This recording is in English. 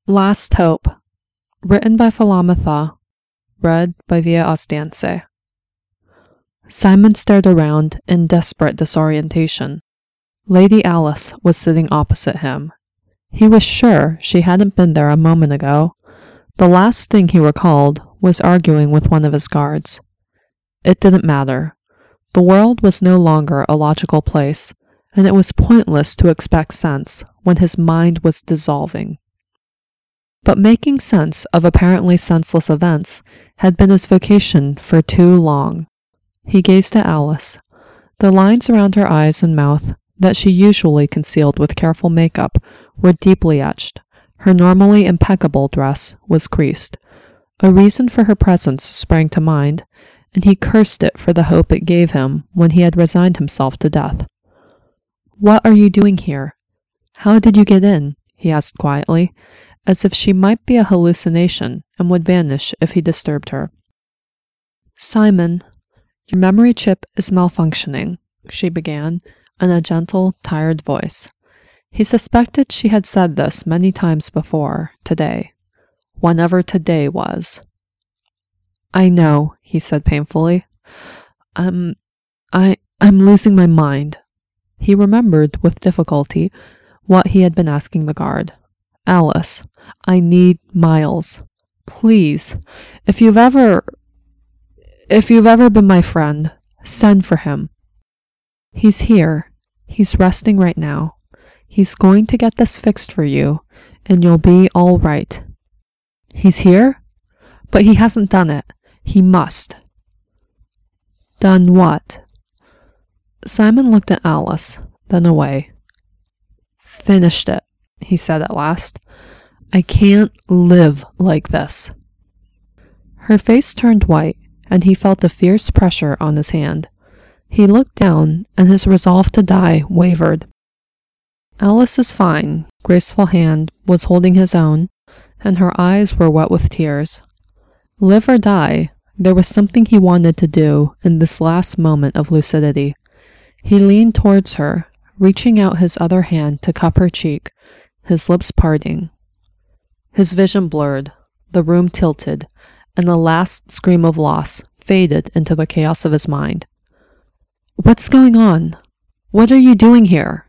Last Hope, written by Philometha, read by Via Ostiense. Simon stared around in desperate disorientation. Lady Alice was sitting opposite him. He was sure she hadn't been there a moment ago. The last thing he recalled was arguing with one of his guards. It didn't matter. The world was no longer a logical place, and it was pointless to expect sense when his mind was dissolving. But making sense of apparently senseless events had been his vocation for too long. He gazed at Alice. The lines around her eyes and mouth that she usually concealed with careful makeup were deeply etched. Her normally impeccable dress was creased. A reason for her presence sprang to mind, and he cursed it for the hope it gave him when he had resigned himself to death. "What are you doing here? How did you get in?" he asked quietly, as if she might be a hallucination and would vanish if he disturbed her. "Simon, your memory chip is malfunctioning," she began, in a gentle, tired voice. He suspected she had said this many times before, today, whenever today was. "I know," he said painfully. I'm losing my mind." He remembered with difficulty what he had been asking the guard. "Alice, I need Miles. Please, if you've ever been my friend, send for him. He's here. He's resting right now. He's going to get this fixed for you, and you'll be all right." "He's here? But he hasn't done it. He must." "Done what?" Simon looked at Alice, then away. "Finished it," he said at last. "I can't live like this." Her face turned white, and he felt a fierce pressure on his hand. He looked down, and his resolve to die wavered. Alice's fine, graceful hand was holding his own, and her eyes were wet with tears. Live or die, there was something he wanted to do in this last moment of lucidity. He leaned towards her, reaching out his other hand to cup her cheek, his lips parting. His vision blurred, the room tilted, and the last scream of loss faded into the chaos of his mind. "What's going on? What are you doing here?"